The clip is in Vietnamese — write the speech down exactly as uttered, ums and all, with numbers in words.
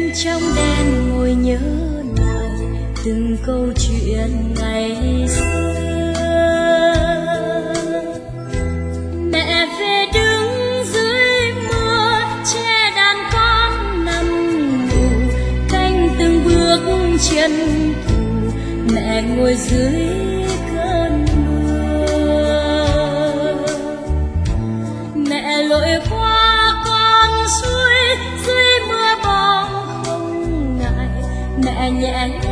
trong đêm ngồi nhớ lại từng câu chuyện ngày xưa. Mẹ về đứng dưới mưa che đàn con nằm ngủ, canh từng bước chân thủ mẹ ngồi dưới cơn mưa. Mẹ lội qua con suối dưới mưa bom không ngại, mẹ nhẹ